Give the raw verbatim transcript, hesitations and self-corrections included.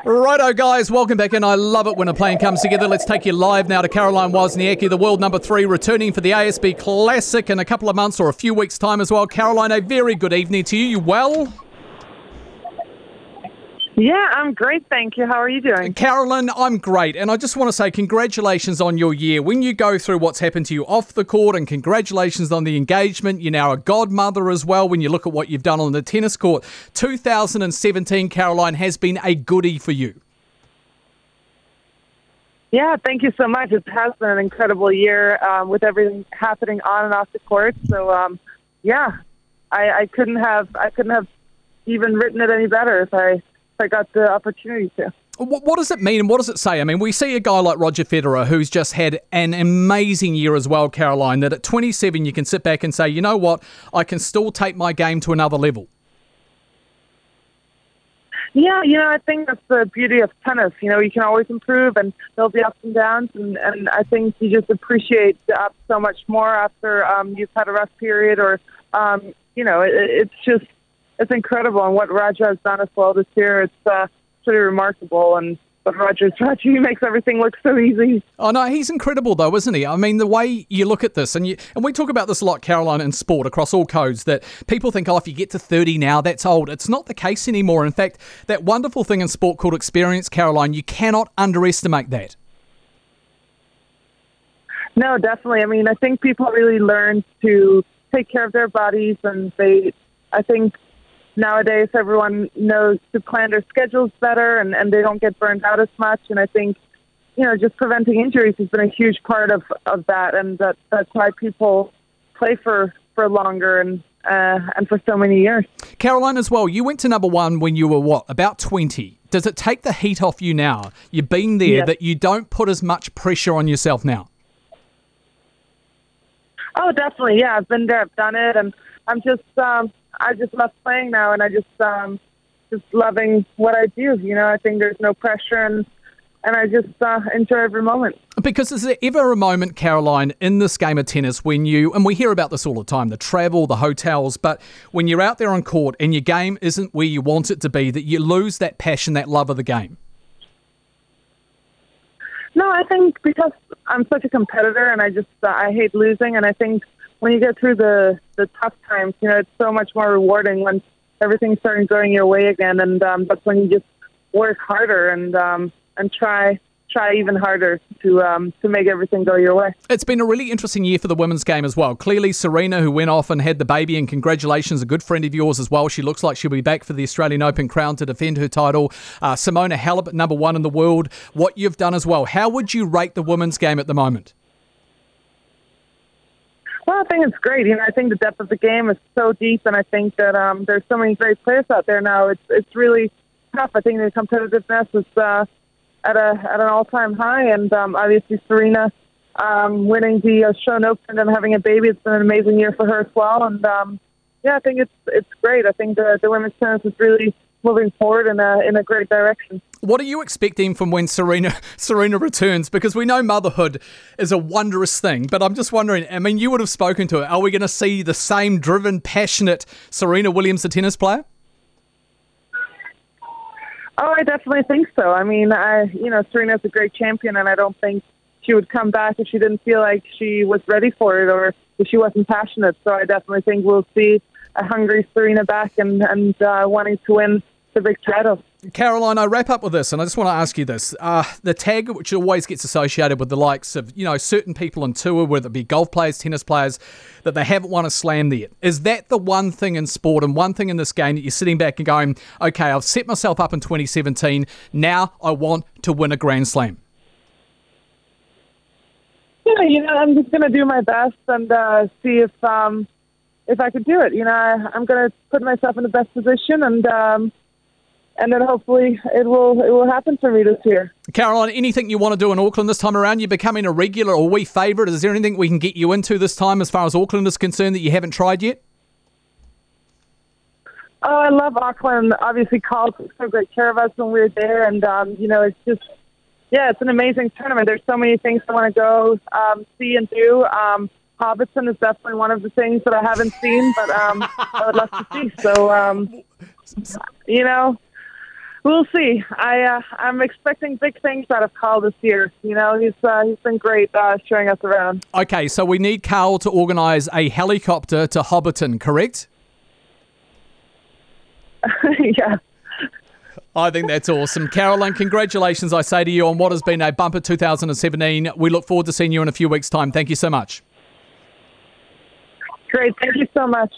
Righto, guys, welcome back in. I love it when a plan comes together. Let's take you live now to Caroline Wozniacki, the world number three, returning for the A S B Classic in a couple of months or a few weeks' time as well. Caroline, a very good evening to you. You well? Yeah, I'm great, thank you. How are you doing? Caroline, I'm great, and I just want to say congratulations on your year. When you go through what's happened to you off the court, and congratulations on the engagement. You're now a godmother as well when you look at what you've done on the tennis court. two thousand seventeen, Caroline, has been a goodie for you. Yeah, thank you so much. It has been an incredible year um, with everything happening on and off the court. So, um, yeah, I, I couldn't have I couldn't have even written it any better if I... I got the opportunity to. What, what does it mean and what does it say? I mean, we see a guy like Roger Federer who's just had an amazing year as well, Caroline, that at twenty-seven you can sit back and say, you know what, I can still take my game to another level. Yeah, you know, I think that's the beauty of tennis. You know, you can always improve and there'll be ups and downs, and, and I think you just appreciate the ups so much more after um, you've had a rough period or, um, you know, it, it's just, it's incredible, and what Roger has done as well this year, it's uh, pretty remarkable. And but Roger's Roger, he makes everything look so easy. Oh no, he's incredible though, isn't he? I mean, the way you look at this, and you, and we talk about this a lot, Caroline, in sport across all codes, that people think, oh, if you get to thirty now, that's old. It's not the case anymore. In fact, that wonderful thing in sport called experience, Caroline, you cannot underestimate that. No, definitely. I mean, I think people really learn to take care of their bodies, and they, I think. Nowadays, everyone knows to plan their schedules better, and, and they don't get burned out as much. And I think, you know, just preventing injuries has been a huge part of, of that, and that, that's why people play for, for longer and uh, and for so many years. Caroline, as well, you went to number one when you were, what, about twenty. Does it take the heat off you now? You've been there, Yes. that you don't put as much pressure on yourself now? Oh, definitely. Yeah, I've been there. I've done it. And I'm just... Um, I just love playing now, and I just um, just loving what I do. You know, I think there's no pressure, and and I just uh, enjoy every moment. Because is there ever a moment, Caroline, in this game of tennis when you, and we hear about this all the time, the travel, the hotels, but when you're out there on court and your game isn't where you want it to be, that you lose that passion, that love of the game? No, I think because I'm such a competitor, and I just uh, I hate losing, and I think when you get through the, the tough times, you know, it's so much more rewarding when everything's starting going your way again, and um, that's when you just work harder and um, and try try even harder to um, to make everything go your way. It's been a really interesting year for the women's game as well. Clearly, Serena, who went off and had the baby, and congratulations, a good friend of yours as well. She looks like she'll be back for the Australian Open crown to defend her title. Uh, Simona Halep at number one in the world. What you've done as well. How would you rate the women's game at the moment? Well, I think it's great. You know, I think the depth of the game is so deep, and I think that um, there's so many great players out there now. It's it's really tough. I think the competitiveness is uh, at a at an all time high, and um, obviously Serena um, winning the Australian Open and having a baby. It's been an amazing year for her as well, and um, yeah, I think it's it's great. I think the the women's tennis is really moving forward in a in a great direction. What are you expecting from when Serena Serena returns? Because we know motherhood is a wondrous thing, but I'm just wondering, I mean, you would have spoken to her. Are we going to see the same driven, passionate Serena Williams, the tennis player? Oh, I definitely think so. I mean, I you know, Serena's a great champion, and I don't think she would come back if she didn't feel like she was ready for it or if she wasn't passionate. So I definitely think we'll see a hungry Serena back and, and uh, wanting to win the big title. Caroline, I wrap up with this, and I just want to ask you this. Uh, the tag, which always gets associated with the likes of, you know, certain people on tour, whether it be golf players, tennis players, that they haven't won a slam yet. Is that the one thing in sport and one thing in this game that you're sitting back and going, okay, I've set myself up in twenty seventeen, now I want to win a Grand Slam? Yeah, you know, I'm just going to do my best and uh, see if um, if I can do it. You know, I, I'm going to put myself in the best position, and um, and then hopefully it will it will happen for me this year. Caroline, anything you want to do in Auckland this time around? You're becoming a regular, or we favourite. Is there anything we can get you into this time as far as Auckland is concerned that you haven't tried yet? Oh, I love Auckland. Obviously, Carl took so great care of us when we were there, and um, you know, it's just. Yeah, it's an amazing tournament. There's so many things I want to go um, see and do. Um, Hobbiton is definitely one of the things that I haven't seen, but um, I would love to see. So, um, you know, We'll see. I uh, I'm expecting big things out of Carl this year. You know, he's uh, he's been great uh, showing us around. Okay, so we need Carl to organise a helicopter to Hobbiton, correct? Yeah. I think that's awesome. Carolyn, congratulations, I say to you, on what has been a bumper two thousand seventeen. We look forward to seeing you in a few weeks' time. Thank you so much. Great. Thank you so much.